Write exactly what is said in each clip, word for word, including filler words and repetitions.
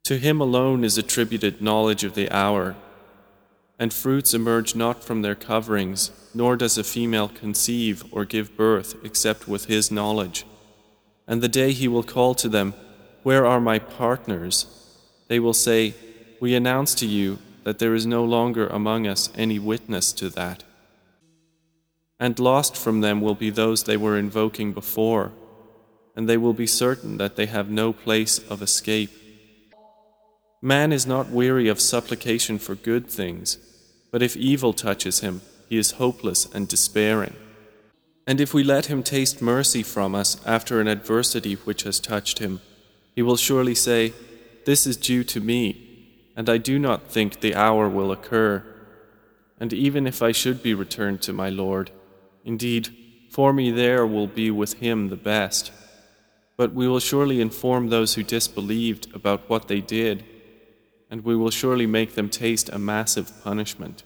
To him alone is attributed knowledge of the hour, and fruits emerge not from their coverings, nor does a female conceive or give birth except with his knowledge. And the day he will call to them, "Where are my partners?" they will say, "We announce to you that there is no longer among us any witness to that." And lost from them will be those they were invoking before, and they will be certain that they have no place of escape. Man is not weary of supplication for good things, but if evil touches him, he is hopeless and despairing. And if we let him taste mercy from us after an adversity which has touched him, he will surely say, "This is due to me, and I do not think the hour will occur. And even if I should be returned to my Lord, indeed, for me there will be with him the best. But we will surely inform those who disbelieved about what they did, and we will surely make them taste a massive punishment."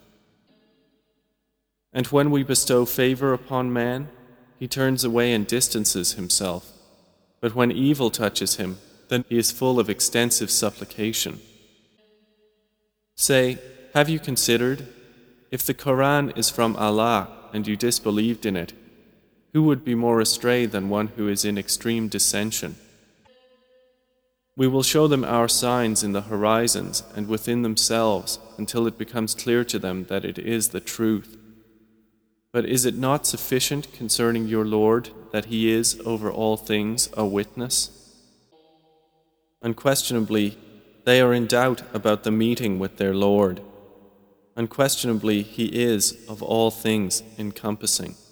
And when we bestow favor upon man, he turns away and distances himself. But when evil touches him, then he is full of extensive supplication. Say, have you considered, if the Quran is from Allah and you disbelieved in it, who would be more astray than one who is in extreme dissension? We will show them our signs in the horizons and within themselves until it becomes clear to them that it is the truth. But is it not sufficient concerning your Lord that He is over all things a witness? Unquestionably, they are in doubt about the meeting with their Lord. Unquestionably, He is of all things encompassing.